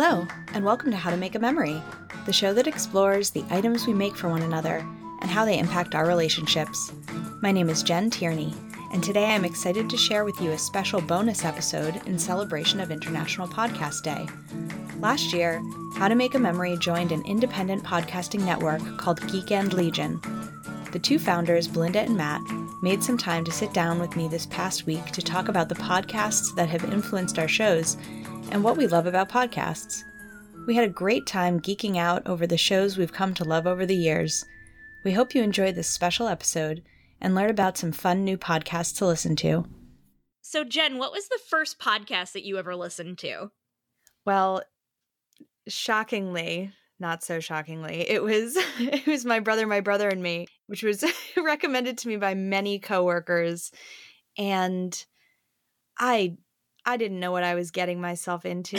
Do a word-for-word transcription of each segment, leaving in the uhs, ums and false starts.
Hello, and welcome to How to Make a Memory, the show that explores the items we make for one another and how they impact our relationships. My name is Jen Tierney, and today I'm excited to share with you a special bonus episode in celebration of International Podcast Day. Last year, How to Make a Memory joined an independent podcasting network called Geek and Legion. The two founders, Belinda and Matt, made some time to sit down with me this past week to talk about the podcasts that have influenced our shows and what we love about podcasts. We had a great time geeking out over the shows we've come to love over the years. We hope you enjoyed this special episode and learn about some fun new podcasts to listen to. So, Jen, what was the first podcast that you ever listened to? Well, shockingly, not so shockingly, it was it was My Brother, My Brother and Me, which was recommended to me by many coworkers, and I I didn't know what I was getting myself into.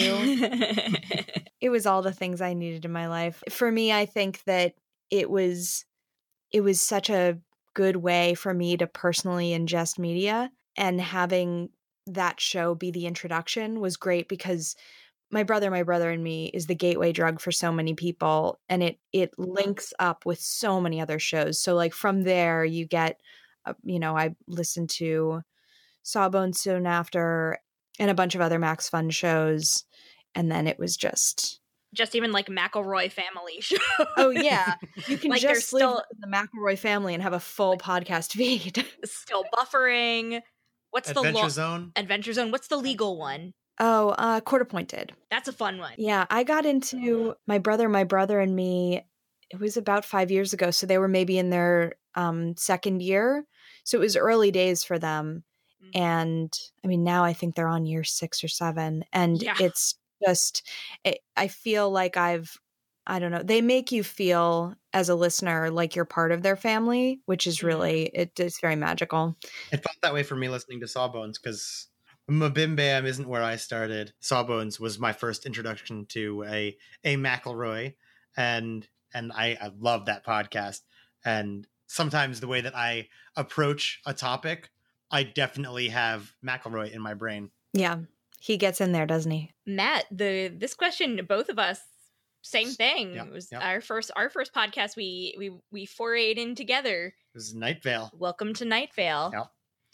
It was all the things I needed in my life. For me, I think that it was it was such a good way for me to personally ingest media, and having that show be the introduction was great because My Brother, My Brother and Me is the gateway drug for so many people, and it it links up with so many other shows. So like from there you get, uh, you know, I listened to Sawbones soon after and a bunch of other Max Fun shows, and then it was just Just even like McElroy family show. oh yeah, you can like just there's live still in the McElroy family and have a full podcast feed. still buffering. What's Adventure the lo- Zone? Adventure Zone? What's the legal one? Oh, uh, Quarter Pointed. That's a fun one. Yeah, I got into My Brother, My Brother and Me. It was about five years ago, so they were maybe in their um, second year. So it was early days for them. Mm-hmm. And I mean, now I think they're on year six or seven. And Yeah. it's just, it, I feel like I've, I don't know, they make you feel as a listener like you're part of their family, which is really, it, it's very magical. It felt that way for me listening to Sawbones because Mabim Bam isn't where I started. Sawbones was my first introduction to a a McElroy, and and I, I love that podcast. And sometimes the way that I approach a topic, I definitely have McElroy in my brain. Yeah, he gets in there, doesn't he? Matt, the this question, both of us, same thing. Yep, It was yep. our first our first podcast we we we forayed in together. This is Night Vale. Welcome to Night Vale. Yep.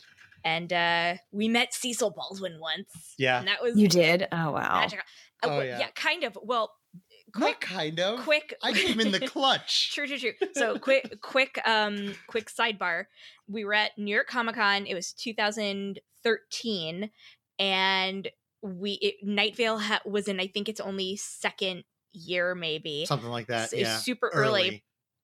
And uh, we met Cecil Baldwin once. Yeah. And that was You did? Oh, wow. magical. Uh, Oh, well, yeah. yeah, kind of. Well, Not quick, kind of. quick. I came in the clutch. True, true, true. So quick, quick, um, quick sidebar. We were at New York Comic Con. It was two thousand thirteen, and we it, Night Vale ha- was in. I think it's only second year, maybe Something like that. It's- it's Yeah. super early.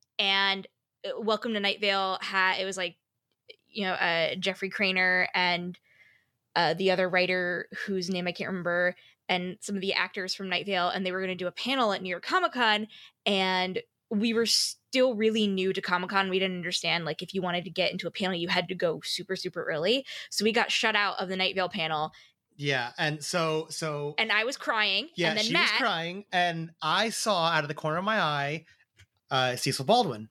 And uh, Welcome to Night Vale had it was like, you know, uh, Jeffrey Craner and uh, the other writer whose name I can't remember, and some of the actors from Night Vale, and they were going to do a panel at New York Comic Con, and we were still really new to Comic Con. We didn't understand, like, if you wanted to get into a panel, you had to go super, super early. So we got shut out of the Night Vale panel, Yeah. And so so and I was crying. yeah, and then she Matt, was crying, and I saw out of the corner of my eye uh, Cecil Baldwin.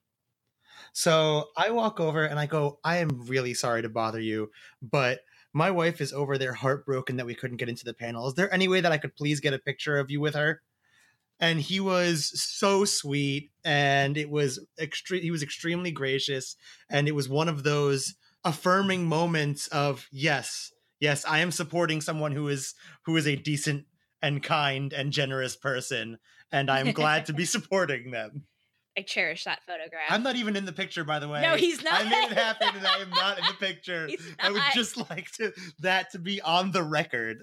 So I walk over and I go, I am really sorry to bother you, but my wife is over there heartbroken that we couldn't get into the panel. Is there any way that I could please get a picture of you with her? And he was so sweet, and it was extre- he was extremely gracious, and it was one of those affirming moments of yes, yes, I am supporting someone who is who is a decent and kind and generous person, and I'm glad to be supporting them. I cherish that photograph. I'm not even in the picture, by the way. No, he's not. I made it happen, and I am not in the picture. He's I would not. just like to that to be on the record.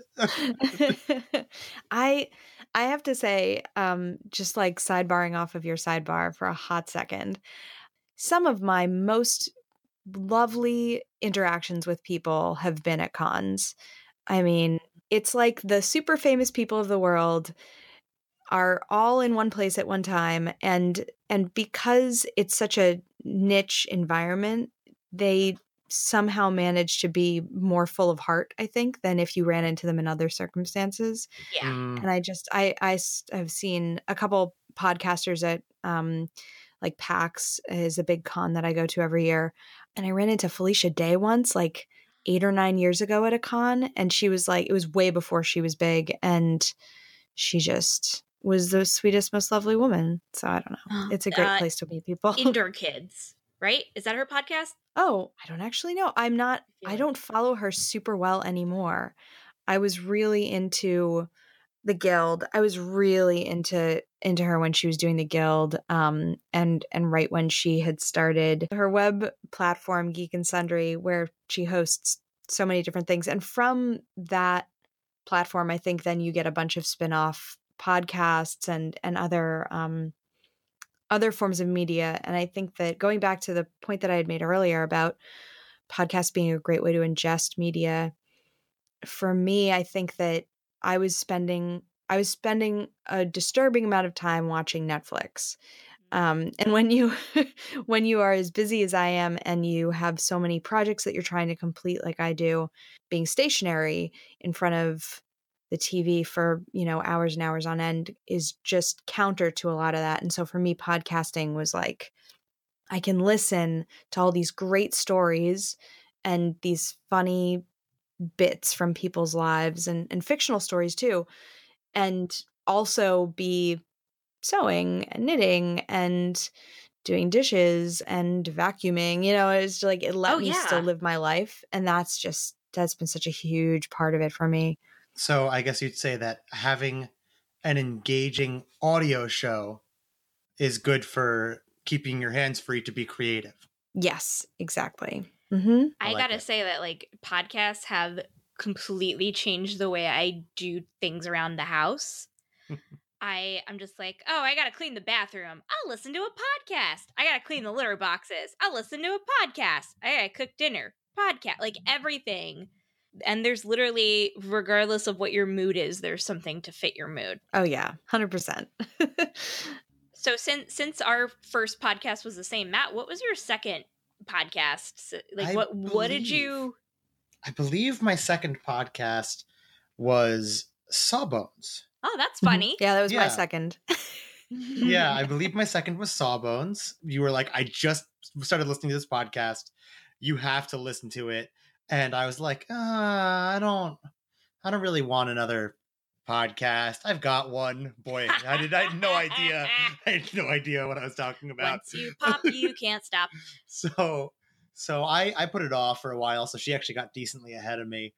I I have to say, um, just like sidebarring off of your sidebar for a hot second, some of my most lovely interactions with people have been at cons. I mean, it's like the super famous people of the world are all in one place at one time, and and because it's such a niche environment, they somehow manage to be more full of heart, I think, than if you ran into them in other circumstances. yeah. Mm. And I just I I s- have seen a couple podcasters at um like PAX is a big con that I go to every year, and I ran into Felicia Day once, like eight or nine years ago at a con, and she was like, it was way before she was big, and she just was the sweetest, most lovely woman. So I don't know. It's a great Uh, place to meet people. Indoor Kids, right? Is that her podcast? Oh, I don't actually know. I'm not, feel I like- don't follow her super well anymore. I was really into the Guild. I was really into into her when she was doing the Guild, um, and and right when she had started her web platform, Geek and Sundry, where she hosts so many different things. And from that platform, I think then you get a bunch of spin-off podcasts and and other um, other forms of media. And I think that going back to the point that I had made earlier about podcasts being a great way to ingest media, for me, I think that I was spending I was spending a disturbing amount of time watching Netflix. Um, and when you when you are as busy as I am and you have so many projects that you're trying to complete like I do, being stationary in front of the T V for, you know, hours and hours on end is just counter to a lot of that. And so for me, podcasting was like, I can listen to all these great stories and these funny bits from people's lives and, and fictional stories too, and also be sewing and knitting and doing dishes and vacuuming. You know, it's like it let Oh, me yeah. still live my life, and that's just that's been such a huge part of it for me. So I guess you'd say that having an engaging audio show is good for keeping your hands free to be creative. Yes, exactly. Mm-hmm. I I, like gotta it. say that like podcasts have completely changed the way I do things around the house. I I'm just like, oh, I gotta clean the bathroom. I'll listen to a podcast. I gotta clean the litter boxes. I'll listen to a podcast. I gotta cook dinner. Podcast, like everything. And there's literally, regardless of what your mood is, there's something to fit your mood. Oh yeah, one hundred percent. So since since our first podcast was the same, Matt, what was your second podcast? So, Like I what what did believe- you I believe my second podcast was Sawbones. Oh, that's funny. Yeah, that was my Yeah. second. Yeah, I believe my second was Sawbones. You were like, I just started listening to this podcast. You have to listen to it. And I was like, uh, I don't I don't really want another podcast. I've got one. Boy, I did I had no idea. I had no idea what I was talking about. Once you pop, you can't stop. So so I I put it off for a while, so she actually got decently ahead of me.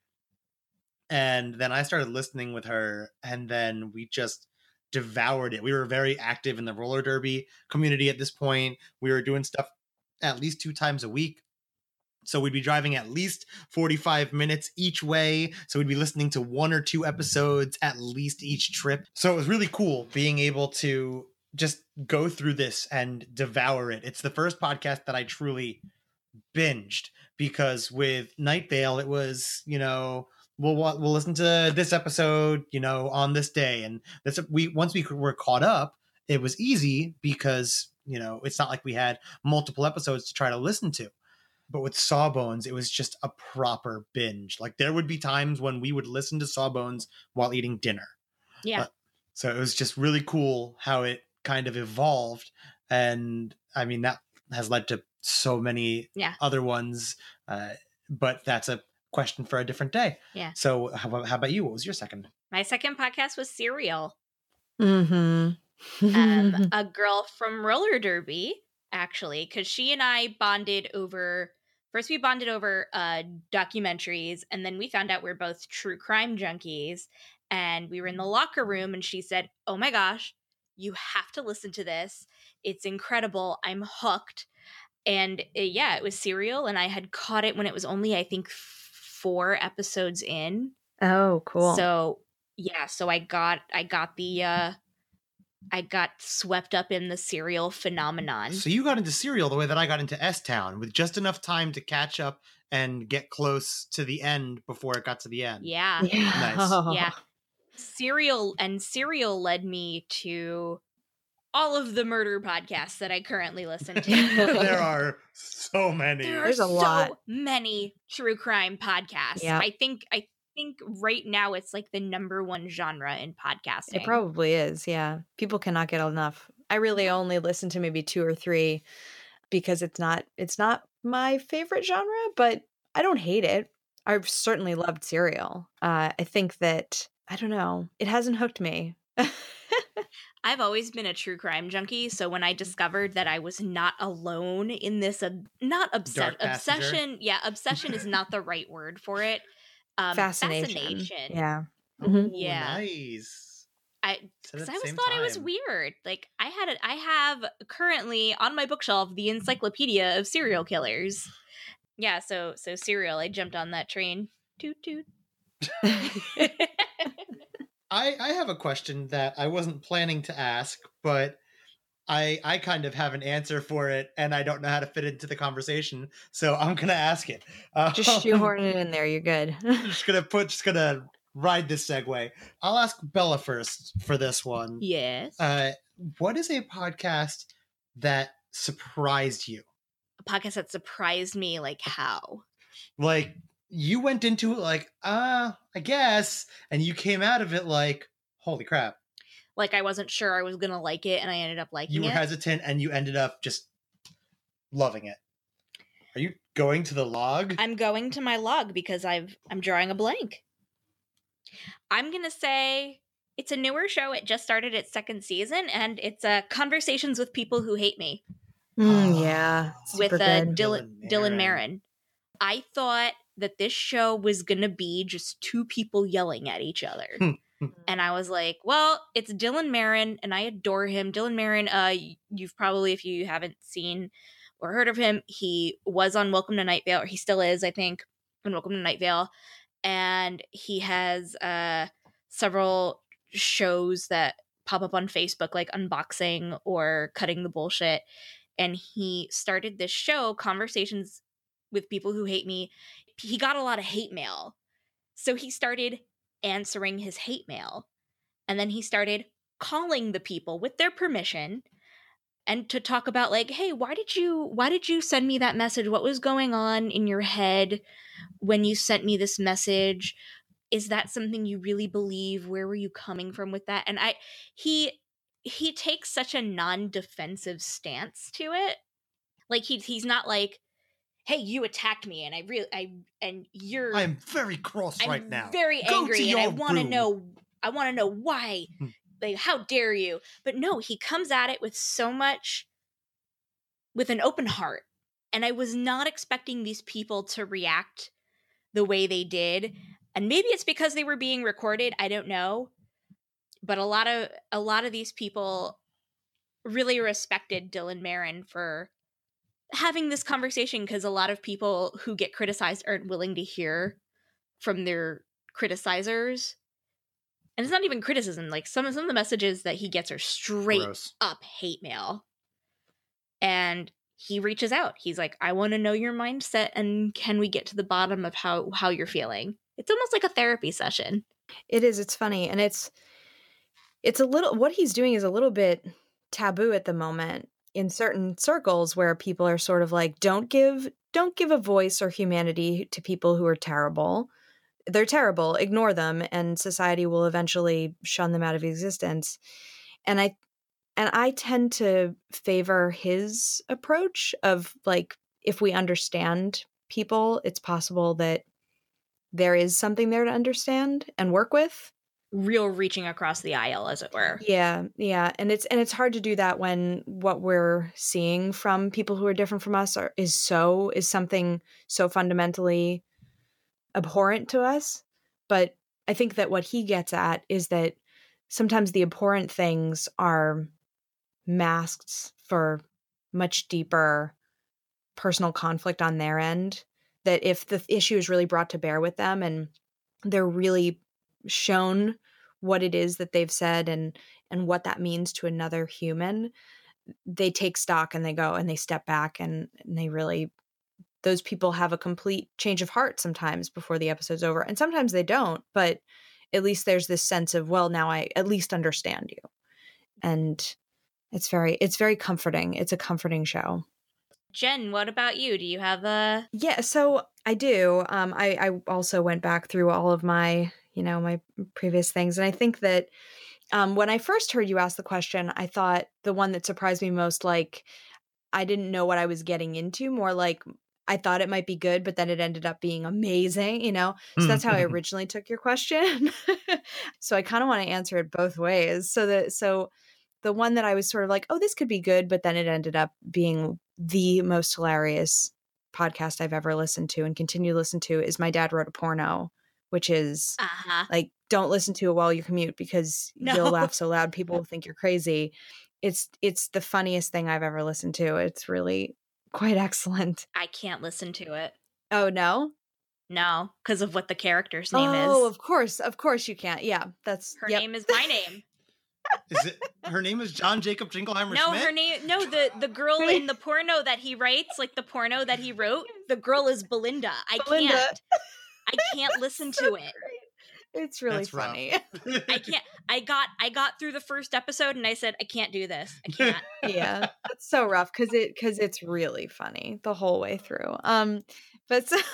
And then I started listening with her, and then we just devoured it. We were very active in the roller derby community at this point. We were doing stuff at least two times a week. So we'd be driving at least forty-five minutes each way. So we'd be listening to one or two episodes at least each trip. So it was really cool being able to just go through this and devour it. It's the first podcast that I truly binged, because with Night Vale, it was, you know, we'll wa- we'll listen to this episode, you know, on this day, and this we once we were caught up, it was easy because, you know, it's not like we had multiple episodes to try to listen to. But with Sawbones, it was just a proper binge. Like there would be times when we would listen to Sawbones while eating dinner. Yeah. Uh, so it was just really cool how it kind of evolved. And I mean, that has led to so many Yeah. other ones. Uh, but that's a question for a different day. Yeah. So how about, how about you? What was your second? My second podcast was Serial. Mm-hmm. Um, a girl from roller derby, actually, because she and I bonded over. First, we bonded over uh, documentaries, and then we found out we we're both true crime junkies. And we were in the locker room, and she said, "Oh my gosh, you have to listen to this. It's incredible. I'm hooked." And uh, yeah, it was Serial, and I had caught it when it was only, I think, four episodes in. Oh, cool. So yeah, so I got I got the uh I got swept up in the Serial phenomenon. So you got into Serial the way that I got into S-Town, with just enough time to catch up and get close to the end before it got to the end. Yeah. Yeah. Nice. Yeah. Serial and Serial led me to all of the murder podcasts that I currently listen to. There are so many. There are There's a so lot. many true crime podcasts. Yeah. I think I think right now it's like the number one genre in podcasting. It probably is, yeah. People cannot get enough. I really only listen to maybe two or three because it's not it's not my favorite genre, but I don't hate it. I've certainly loved Serial. Uh, I think that, I don't know, it hasn't hooked me. I've always been a true crime junkie, so when I discovered that I was not alone in this, ob- not obsession, Dark passenger. obsession, yeah, obsession is not the right word for it. Um, Fascination. fascination. Yeah. Oh, Mhm. Yeah. nice. I Said because at I the always same thought it was time. weird. Like I had it, I have currently on my bookshelf the encyclopedia of serial killers. Yeah, so so serial. I jumped on that train. Toot toot. I, I have a question that I wasn't planning to ask, but I I kind of have an answer for it, and I don't know how to fit it into the conversation, so I'm gonna ask it. Just Um, shoehorn it in there. You're good. just gonna put just gonna ride this segue. I'll ask Bella first for this one. Yes. Uh, what is a podcast that surprised you? A podcast that surprised me. Like how? Like you went into it like, uh, I guess, and you came out of it like, holy crap. Like I wasn't sure I was gonna like it, and I ended up liking You were it. hesitant, and you ended up just loving it. Are you going to the log? I'm going to my log because I've I'm drawing a blank. I'm gonna say it's a newer show. It just started its second season, and it's uh, Conversations with People Who Hate Me Mm, yeah. with Super uh, good. Dylan Dylan Dylan Marin. Marin. I thought that this show was gonna be just two people yelling at each other. And I was like, well, it's Dylan Marin, and I adore him. Dylan Marin, uh, you've probably, if you haven't seen or heard of him, he was on Welcome to Night Vale, or he still is, I think, on Welcome to Night Vale. And he has uh, several shows that pop up on Facebook, like Unboxing or Cutting the Bullshit. And he started this show, Conversations with People Who Hate Me. He got a lot of hate mail. So he started answering his hate mail. And then he started calling the people with their permission and to talk about like, hey, why did you why did you send me that message? What was going on in your head when you sent me this message? Is that something you really believe? Where were you coming from with that? And I he he takes such a non-defensive stance to it. Like he's he's not like, hey, you attacked me and I really I and you're I'm very cross I'm right now. very Go angry to and I your want to room. know I want to know why. Hmm. Like how dare you? But no, he comes at it with so much with an open heart. And I was not expecting these people to react the way they did. And maybe it's because they were being recorded, I don't know. But a lot of a lot of these people really respected Dylan Marin for having this conversation, because a lot of people who get criticized aren't willing to hear from their criticizers. And it's not even criticism. Like some, some of the messages that he gets are straight Gross. up hate mail. And he reaches out. He's like, I want to know your mindset, and can we get to the bottom of how, how you're feeling? It's almost like a therapy session. It is. It's funny. And it's, it's a little, what he's doing is a little bit taboo at the moment in certain circles where people are sort of like, don't give, don't give a voice or humanity to people who are terrible. They're terrible, ignore them, and society will eventually shun them out of existence. And I and I tend to favor his approach of like, if we understand people, it's possible that there is something there to understand and work with. Real reaching across the aisle, as it were. Yeah, yeah. And it's and it's hard to do that when what we're seeing from people who are different from us are is so is something so fundamentally abhorrent to us. But I think that what he gets at is that sometimes the abhorrent things are masked for much deeper personal conflict on their end. That if the issue is really brought to bear with them and they're really shown what it is that they've said and and what that means to another human, they take stock and they go and they step back and, and they really, those people have a complete change of heart sometimes before the episode's over. And sometimes they don't, but at least there's this sense of, well, now I at least understand you. And it's very, it's very comforting. It's a comforting show. Jen, what about you? Do you have a... Yeah, so I do. Um, I, I also went back through all of my, you know, my previous things. And I think that um, when I first heard you ask the question, I thought the one that surprised me most, like, I didn't know what I was getting into, more like I thought it might be good, but then it ended up being amazing, you know? So that's how I originally took your question. So I kind of want to answer it both ways. So that so the one that I was sort of like, oh, this could be good, but then it ended up being the most hilarious podcast I've ever listened to and continue to listen to is My Dad Wrote a Porno, which is Uh-huh. like, don't listen to it while you commute because No. you'll laugh so loud people will think you're crazy. It's it's the funniest thing I've ever listened to. It's really quite excellent. I can't listen to it. Oh, no? No, because of what the character's name Oh, is. of course. Of course you can't. Yeah, that's Her yep. name is my name. Is it her name is John Jacob Jingleheimer No, Schmidt? her name. No, the the girl in the porno that he writes, like the porno that he wrote, the girl is Belinda. I Belinda. can't. I can't listen So to it. great. It's really That's rough. funny. I can't. I got. I got through the first episode and I said, I can't do this. I can't. Yeah, it's so rough because it because it's really funny the whole way through. Um, but so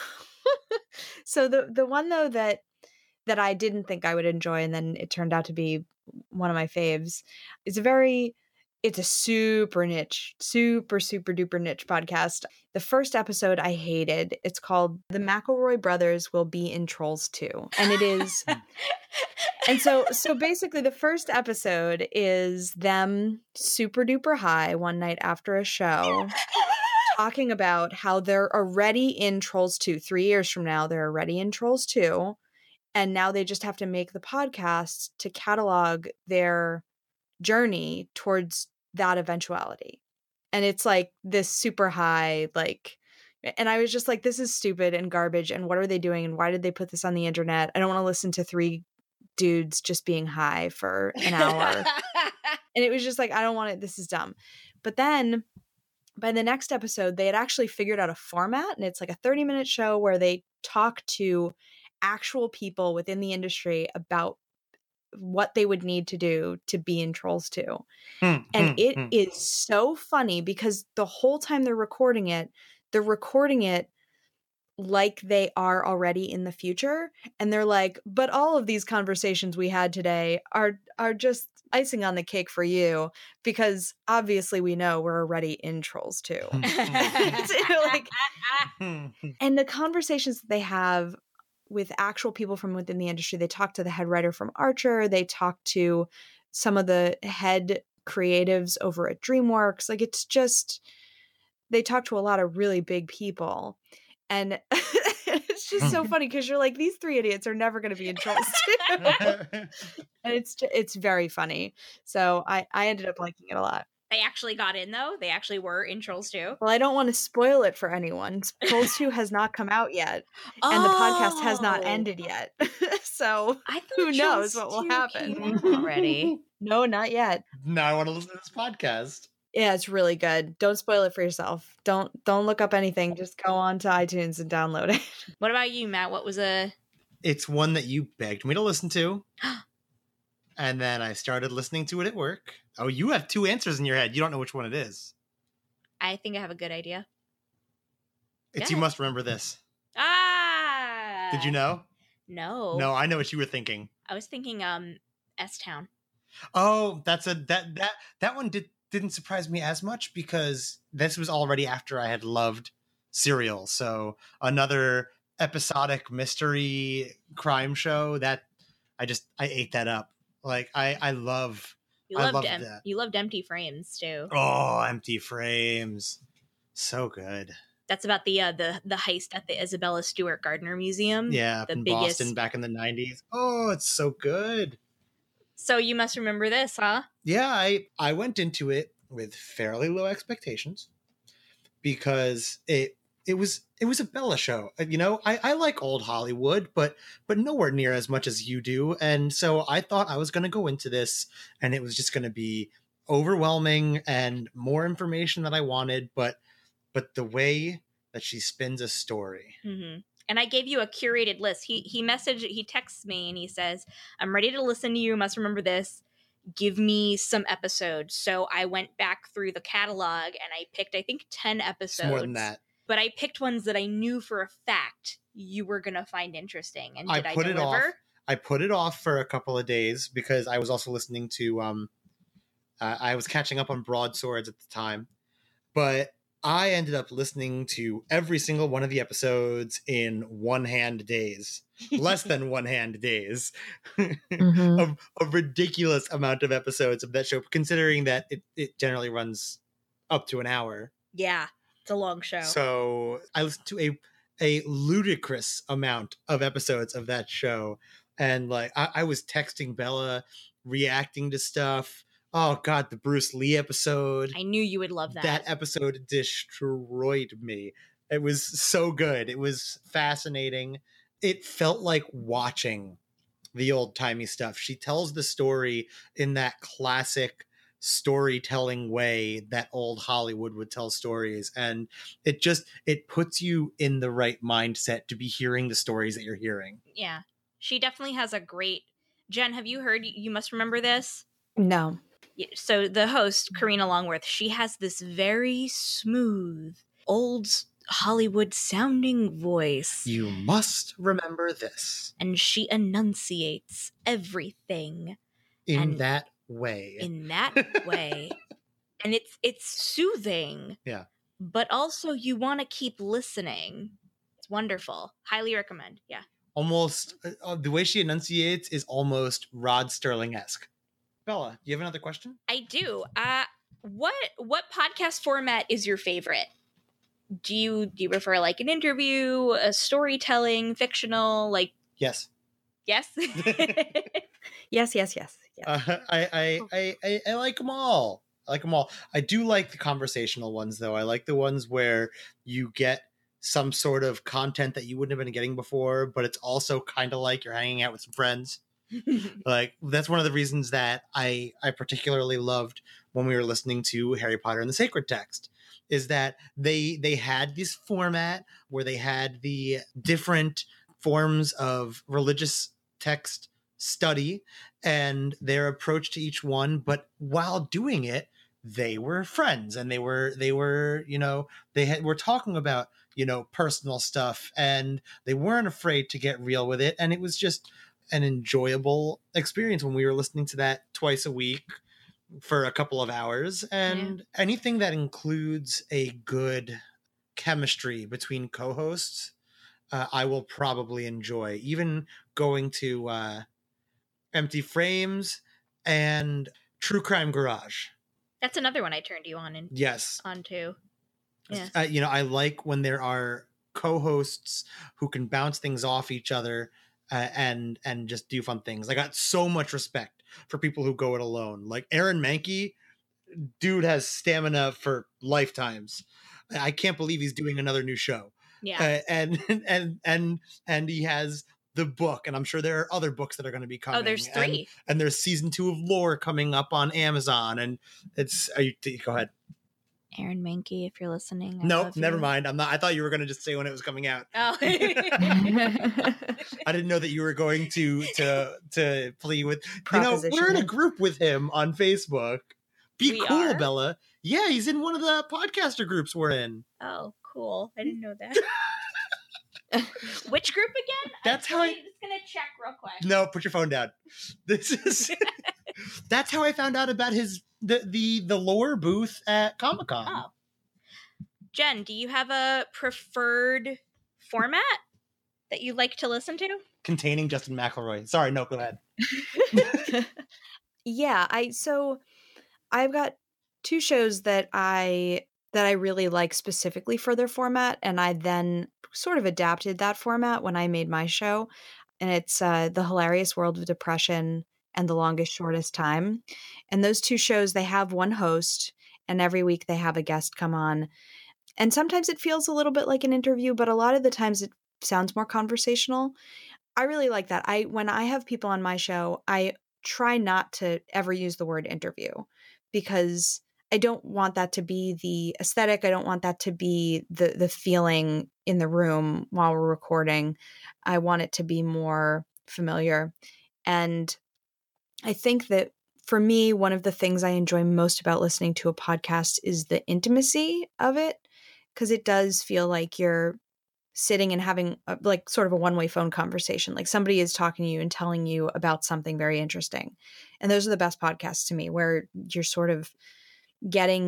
so the the one though that that I didn't think I would enjoy, and then it turned out to be one of my faves. Is a very it's a super niche, super super duper niche podcast. The first episode I hated. It's called The McElroy Brothers Will Be in Trolls two, and it is. And so so basically the first episode is them super duper high one night after a show talking about how they're already in Trolls two. three years from now they're already in Trolls two and now they just have to make the podcast to catalog their journey towards that eventuality. And it's like this super high like and I was just like this is stupid and garbage and what are they doing and why did they put this on the internet? I don't want to listen to three dudes just being high for an hour. And it was just like, I don't want it. This is dumb. But then by the next episode, they had actually figured out a format and it's like a thirty minute show where they talk to actual people within the industry about what they would need to do to be in Trolls two. Hmm, And hmm, it hmm. is so funny because the whole time they're recording it, they're recording it like they are already in the future. And they're like, but all of these conversations we had today are are just icing on the cake for you because obviously we know we're already in Trolls two. Like, and the conversations that they have with actual people from within the industry, they talk to the head writer from Archer, they talk to some of the head creatives over at DreamWorks. Like it's just, they talk to a lot of really big people. And it's just so funny because you're like, these three idiots are never going to be in Trolls two. And it's ju- it's very funny. So I, I ended up liking it a lot. They actually got in though. They actually were in Trolls two. Well, I don't want to spoil it for anyone. Trolls two has not come out yet. And the podcast has not Oh. ended yet. So I thought who knows Trolls what will two happen. came out already. no, not yet. Now I want to listen to this podcast. Yeah, it's really good. Don't spoil it for yourself. Don't don't look up anything. Just go on to iTunes and download it. What about you, Matt? What was a It's one that you begged me to listen to. And then I started listening to it at work. Oh, you have two answers in your head. You don't know which one it is. I think I have a good idea. It's Go You ahead. Must Remember This. Ah. Did you know? No. No, I know what you were thinking. I was thinking um S Town. Oh, that's a that that that one did didn't surprise me as much because this was already after I had loved Serial. So another episodic mystery crime show that I just I ate that up. Like I I love You I loved loved em- that. you loved Empty Frames too. Oh, Empty Frames. So good. That's about the uh, the the heist at the Isabella Stewart Gardner Museum. Yeah, the in biggest- Boston back in the nineties. Oh, it's so good. So you must remember this, huh? Yeah, I I went into it with fairly low expectations because it it was it was a Bella show. You know, I, I like old Hollywood, but but nowhere near as much as you do. And so I thought I was going to go into this and it was just going to be overwhelming and more information that I wanted. But but the way that she spins a story. Mm-hmm. And I gave you a curated list. He he messaged, he texts me and he says, "I'm ready to listen to you. Must remember this. Give me some episodes." So I went back through the catalog and I picked, I think, ten It's episodes. more than that. But I picked ones that I knew for a fact you were gonna find interesting. And I did I, put it deliver? off. I put it off for a couple of days because I was also listening to um uh, I was catching up on Broadswords at the time. But I ended up listening to every single one of the episodes in one hand days, less than one hand days. Mhm. a, a ridiculous amount of episodes of that show, considering that it, it generally runs up to an hour. Yeah, it's a long show. So I listened to a a ludicrous amount of episodes of that show, and like I, I was texting Bella, reacting to stuff. Oh God, the Bruce Lee episode. I knew you would love that. That episode destroyed me. It was so good. It was fascinating. It felt like watching the old timey stuff. She tells the story in that classic storytelling way that old Hollywood would tell stories. And it just, it puts you in the right mindset to be hearing the stories that you're hearing. Yeah. She definitely has a great, Jen, have you heard, you must remember this? No. So the host, Karina Longworth, she has this very smooth, old Hollywood sounding voice. You must remember this. And she enunciates everything. In and that way. In that way. And it's it's soothing. Yeah. But also you want to keep listening. It's wonderful. Highly recommend. Yeah. Almost, uh, the way she enunciates is almost Rod Sterling-esque. Bella, do you have another question? I do. Uh, what what podcast format is your favorite? Do you do you prefer like an interview, a storytelling, fictional? Like yes, yes, yes, yes, yes. yes. Uh, I, I I I I like them all. I like them all. I do like the conversational ones though. I like the ones where you get some sort of content that you wouldn't have been getting before, but it's also kind of like you're hanging out with some friends. Like that's one of the reasons that I I particularly loved when we were listening to Harry Potter and the Sacred Text, is that they they had this format where they had the different forms of religious text study and their approach to each one, but while doing it, they were friends and they were they were you know they had were talking about you know personal stuff, and they weren't afraid to get real with it, and it was just an enjoyable experience when we were listening to that twice a week for a couple of hours. And yeah. Anything that includes a good chemistry between co-hosts, uh, I will probably enjoy. Even going to uh, Empty Frames and True Crime Garage. That's another one I turned you on and yes on to. Yeah. Uh, you know, I like when there are co-hosts who can bounce things off each other. Uh, and and just do fun things. I got so much respect for people who go it alone. Like Aaron Mahnke, dude has stamina for lifetimes. I can't believe he's doing another new show. Yeah, uh, and and and and he has the book, and I'm sure there are other books that are going to be coming. Oh, there's three, and, and there's season two of Lore coming up on Amazon, and it's. Are you, go ahead. Aaron Mahnke, if you're listening. I nope, never you. mind. I'm not. I thought you were going to just say when it was coming out. Oh, I didn't know that you were going to to to plea with. You know, we're in a group with him on Facebook. Be we cool, are? Bella. Yeah, he's in one of the podcaster groups we're in. Oh, cool! I didn't know that. Which group again? That's I'm how I. just gonna check real quick. No, put your phone down. This is. That's how I found out about his. The, the the lore booth at Comic-Con. Oh. Jen, do you have a preferred format that you like to listen to? Containing Justin McElroy. Sorry, no, go ahead. yeah, I so I've got two shows that I that I really like specifically for their format, and I then sort of adapted that format when I made my show. And it's uh, The Hilarious World of Depression and The Longest Shortest Time. And those two shows, they have one host, and every week they have a guest come on. And sometimes it feels a little bit like an interview, but a lot of the times it sounds more conversational. I really like that. I when I have people on my show, I try not to ever use the word interview, because I don't want that to be the aesthetic. I don't want that to be the the feeling in the room while we're recording. I want it to be more familiar. And I think that for me, one of the things I enjoy most about listening to a podcast is the intimacy of it, because it does feel like you're sitting and having a, like sort of a one-way phone conversation. Like somebody is talking to you and telling you about something very interesting. And those are the best podcasts to me, where you're sort of getting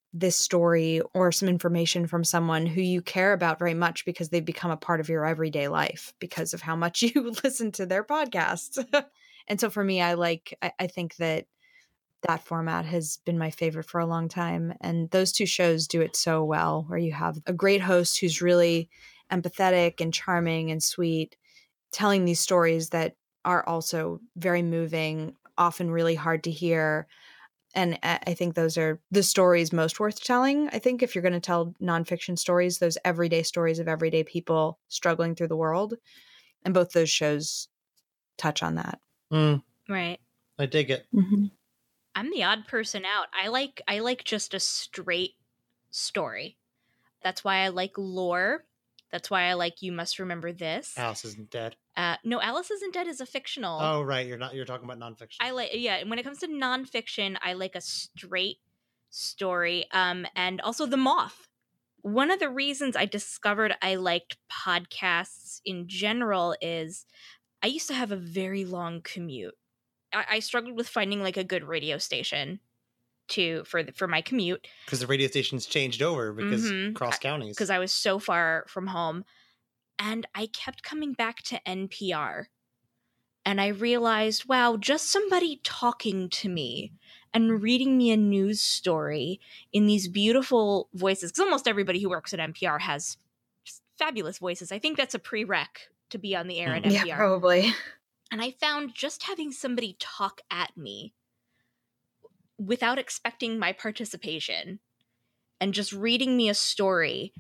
this story or some information from someone who you care about very much because they've become a part of your everyday life because of how much you listen to their podcasts. And so for me, I like, I, I think that that format has been my favorite for a long time. And those two shows do it so well, where you have a great host who's really empathetic and charming and sweet, telling these stories that are also very moving, often really hard to hear. And I think those are the stories most worth telling. I think if you're going to tell nonfiction stories, those everyday stories of everyday people struggling through the world. And both those shows touch on that. Mm, Right. I dig it. Mm-hmm. I'm the odd person out. I like I like just a straight story. That's why I like lore. That's why I like You Must Remember This. Alice Isn't Dead. Uh, no, Alice Isn't Dead is a fictional. Oh, right. You're not. You're talking about nonfiction. I like, yeah. When it comes to nonfiction, I like a straight story. Um, and also The Moth. One of the reasons I discovered I liked podcasts in general is I used to have a very long commute. I, I struggled with finding like a good radio station to for the, for my commute because the radio stations changed over because Mhm. cross counties. because I was so far from home, and I kept coming back to N P R. And I realized, wow, just somebody talking to me and reading me a news story in these beautiful voices. Because almost everybody who works at N P R has just fabulous voices. I think that's a prereq to be on the air at Mm. Yeah, N P R. probably. And I found just having somebody talk at me without expecting my participation and just reading me a story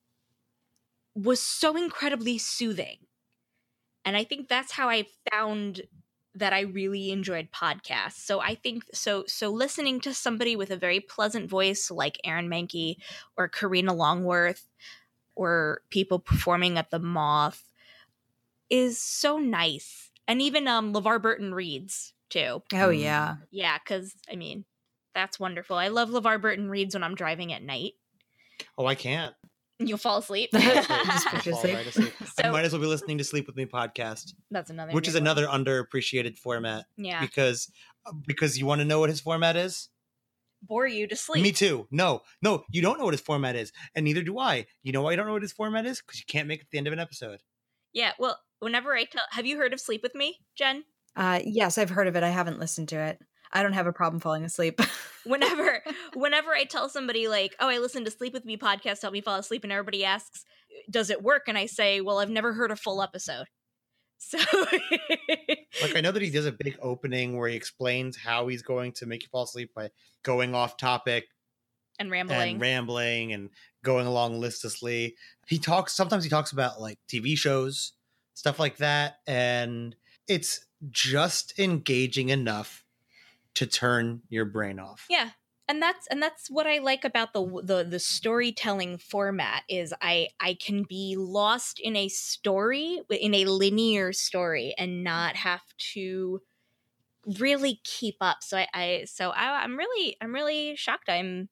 was so incredibly soothing. And I think that's how I found that I really enjoyed podcasts. So I think so so listening to somebody with a very pleasant voice like Aaron Mahnke or Karina Longworth or people performing at the Moth is so nice. And even um LeVar Burton reads too. Oh, yeah. Yeah, because I mean, that's wonderful. I love LeVar Burton reads when I'm driving at night. Oh, I can't. You'll fall asleep. Just I'll put you fall asleep. right asleep. I So- might as well be listening to Sleep With Me podcast, That's another which is good one. another underappreciated format Yeah. because because you want to know what his format is. Bore you to sleep. Me too. No, no, you don't know what his format is, and neither do I. You know why I don't know what his format is? Because you can't make it to the end of an episode. Yeah, well, whenever I tell, have you heard of Sleep With Me, Jen? Uh, yes, I've heard of it. I haven't listened to it. I don't have a problem falling asleep. Whenever, whenever I tell somebody like, "Oh, I listened to Sleep With Me podcast to help me fall asleep," and everybody asks, "Does it work?" and I say, "Well, I've never heard a full episode." So, Like I know that he does a big opening where he explains how he's going to make you fall asleep by going off topic and rambling. and rambling and going along listlessly. He talks sometimes he talks about like T V shows, stuff like that, and it's just engaging enough to turn your brain off. Yeah. And that's and that's what I like about the the the storytelling format is I I can be lost in a story in a linear story and not have to really keep up. So I, I so I, I'm really I'm really shocked. I'm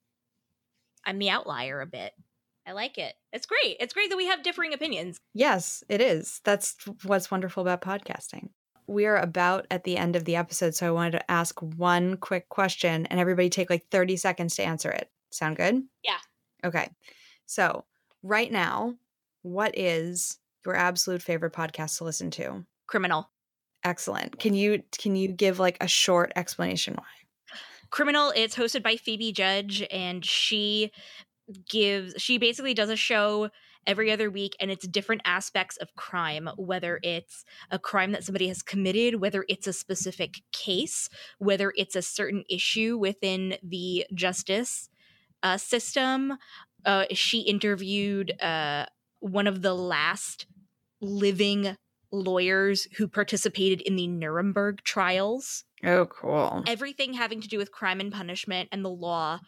I'm the outlier a bit. I like it. It's great. It's great that we have differing opinions. Yes, it is. That's what's wonderful about podcasting. We are about at the end of the episode, so I wanted to ask one quick question and everybody take like thirty seconds to answer it. Sound good? Yeah. Okay. So right now, what is your absolute favorite podcast to listen to? Criminal. Excellent. Can you can you give like a short explanation why? Criminal, it's hosted by Phoebe Judge, and she gives she basically does a show every other week, and it's different aspects of crime, whether it's a crime that somebody has committed, whether it's a specific case, whether it's a certain issue within the justice uh, system. Uh, she interviewed uh, one of the last living lawyers who participated in the Nuremberg trials. Oh, cool. Everything having to do with crime and punishment and the law,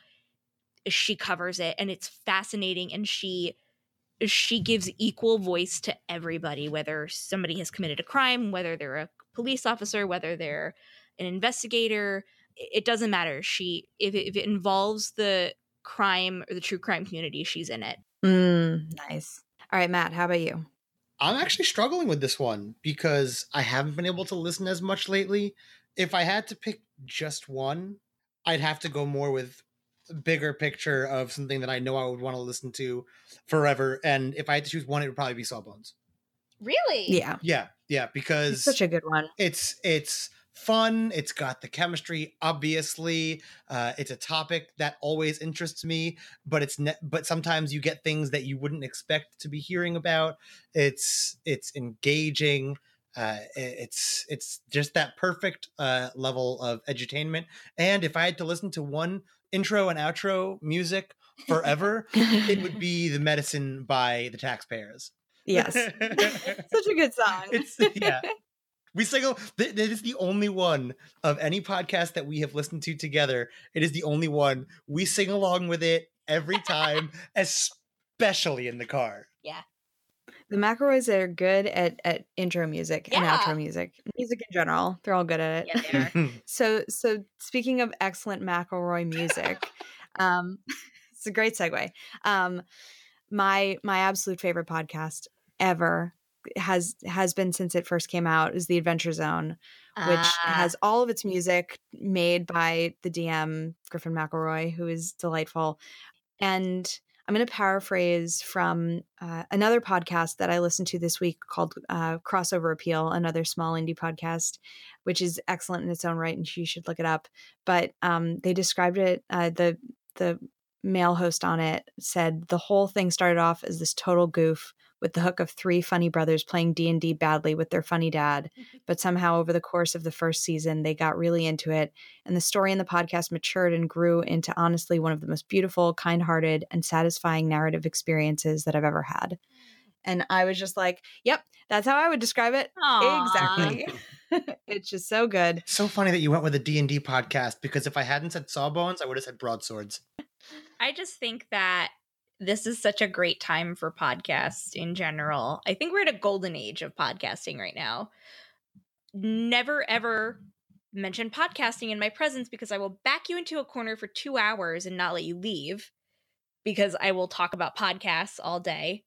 she covers it, and it's fascinating, and she she gives equal voice to everybody, whether somebody has committed a crime, whether they're a police officer, whether they're an investigator. It doesn't matter. She if it, if it involves the crime or the true crime community, she's in it. Mm, nice. All right, Matt, how about you? I'm actually struggling with this one because I haven't been able to listen as much lately. If I had to pick just one, I'd have to go more with bigger picture of something that I know I would want to listen to forever. And if I had to choose one, it would probably be Sawbones. Really? Yeah. Yeah, yeah, because It's such a good one. It's it's fun. It's got the chemistry. Obviously, uh, it's a topic that always interests me. But it's ne- but sometimes you get things that you wouldn't expect to be hearing about. It's it's engaging. Uh, it's it's just that perfect uh, level of edutainment. And if I had to listen to one intro and outro music forever, it would be The Medicine by the Taxpayers. Yes. Such a good song. It's yeah. We sing. It is the only one of any podcast that we have listened to together. It is the only one we sing along with it every time, especially in the car. Yeah. The McElroys are good at, at intro music and Yeah. outro music. Music in general. They're all good at it. Yeah, they are. so so speaking of excellent McElroy music, um, it's a great segue. Um, my my absolute favorite podcast ever has has been since it first came out is The Adventure Zone, which Ah. has all of its music made by the D M Griffin McElroy, who is delightful. And I'm going to paraphrase from uh, another podcast that I listened to this week called uh, Crossover Appeal, another small indie podcast, which is excellent in its own right, and you should look it up. But um, they described it. Uh, the the male host on it said the whole thing started off as this total goof with the hook of three funny brothers playing D and D badly with their funny dad. But somehow over the course of the first season, they got really into it. And the story in the podcast matured and grew into honestly one of the most beautiful, kind-hearted, and satisfying narrative experiences that I've ever had. And I was just like, yep, that's how I would describe it. Aw. Exactly. It's just so good. So funny that you went with a D and D podcast, because if I hadn't said Sawbones, I would have said Broadswords. I just think that this is such a great time for podcasts in general. I think we're at a golden age of podcasting right now. Never, ever mention podcasting in my presence, because I will back you into a corner for two hours and not let you leave, because I will talk about podcasts all day.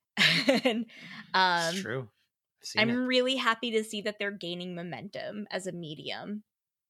and um, It's true. I've seen I'm it. really happy to see that they're gaining momentum as a medium.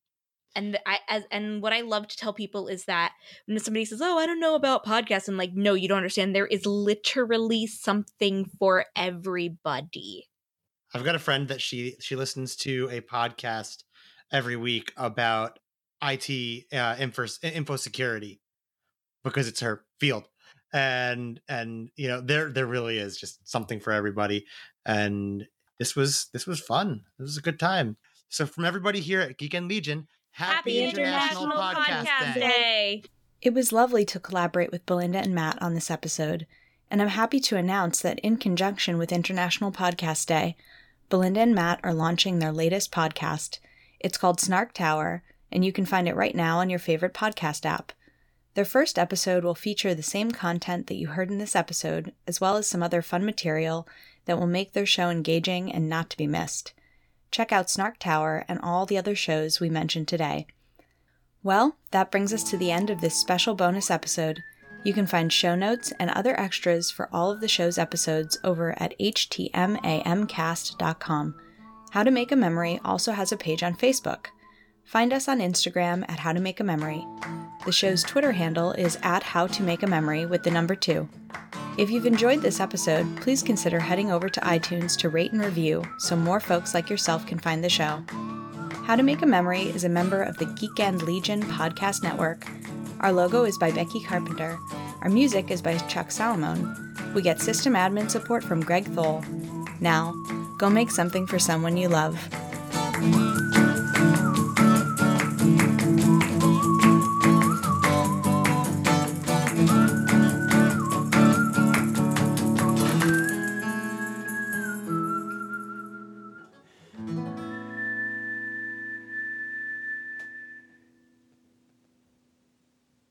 And I as and what I love to tell people is that when somebody says, "Oh, I don't know about podcasts," I'm like, "No, you don't understand. There is literally something for everybody." I've got a friend that she she listens to a podcast every week about I T uh, info info security, because it's her field, and and you know there there really is just something for everybody. And this was this was fun. This was a good time. So from everybody here at Geek and Legion, happy, Happy International, Podcast, Day. Day. It was lovely to collaborate with Belinda and Matt on this episode, and I'm happy to announce that in conjunction with International Podcast Day, Belinda and Matt are launching their latest podcast. It's called Snark Tower, and you can find it right now on your favorite podcast app. Their first episode will feature the same content that you heard in this episode, as well as some other fun material that will make their show engaging and not to be missed. Check out Snark Tower and all the other shows we mentioned today. Well, that brings us to the end of this special bonus episode. You can find show notes and other extras for all of the show's episodes over at h t m a m cast dot com. How to Make a Memory also has a page on Facebook. Find us on Instagram at How to Make a Memory. The show's Twitter handle is at How to Make a Memory with the number two. If you've enjoyed this episode, please consider heading over to iTunes to rate and review so more folks like yourself can find the show. How to Make a Memory is a member of the Geek and Legion podcast network. Our logo is by Becky Carpenter. Our music is by Chuck Salomone. We get system admin support from Greg Thole. Now, go make something for someone you love.